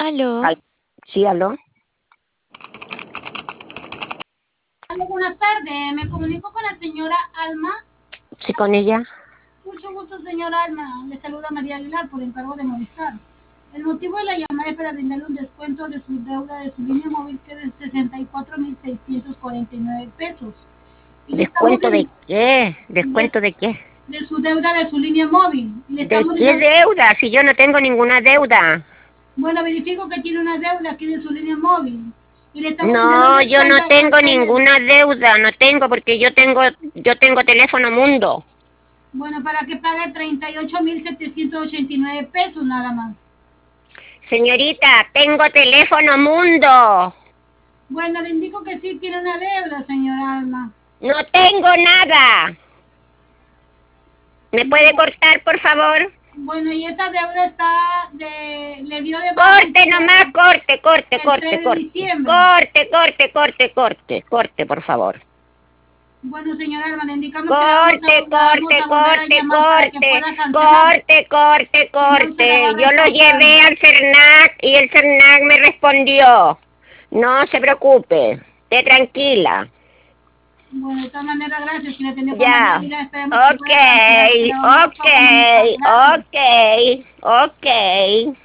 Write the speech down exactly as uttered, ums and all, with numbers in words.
Aló. Al- Sí, aló. Aló, buenas tardes, me comunico con la señora Alma. Sí, con ella. Mucho gusto, señora Alma. Le saluda María Aguilar por encargo de Movistar. El motivo de la llamada es para brindarle un descuento de su deuda de su línea móvil, que es de sesenta y cuatro mil seiscientos cuarenta y nueve pesos. Y le estamos ¿Descuento de brin- qué? de, ¿Descuento de qué? de su deuda de su línea móvil. Y le ¿De estamos qué brindando, deuda? Si yo no tengo ninguna deuda. bueno, verifico que tiene una deuda aquí de su línea móvil. Y le estamos brindando un No, yo no descuento tengo en el, ninguna deuda, no tengo porque yo tengo yo tengo teléfono mundo. bueno, para que pague treinta y ocho mil setecientos ochenta y nueve pesos nada más. Señorita, tengo teléfono mundo. Bueno, le indico que sí tiene una deuda, señora Alma. No tengo nada. ¿Me puede Bueno, cortar, por favor? bueno, y esa deuda está de, le dio de baja el Corte nomás, tres, corte, corte, el corte, tres de corte. diciembre. Corte, corte, corte, corte, corte, por favor. Bueno, señora Alma, le indicamos que la vamos a, Corte, la vamos corte, a volver a corte, llamar para que corte, pueda cancelar, corte, corte, si no se la va corte. a Yo lo rechazar. llevé al CERNAC y el CERNAC me respondió. No se preocupe, esté tranquila. Bueno, de todas maneras, gracias. Si le atendió con María Ya. Aguilar, esperemos que Ok, pueda cancelar. Se la vamos a ok, comunicar. Gracias. ok, ok.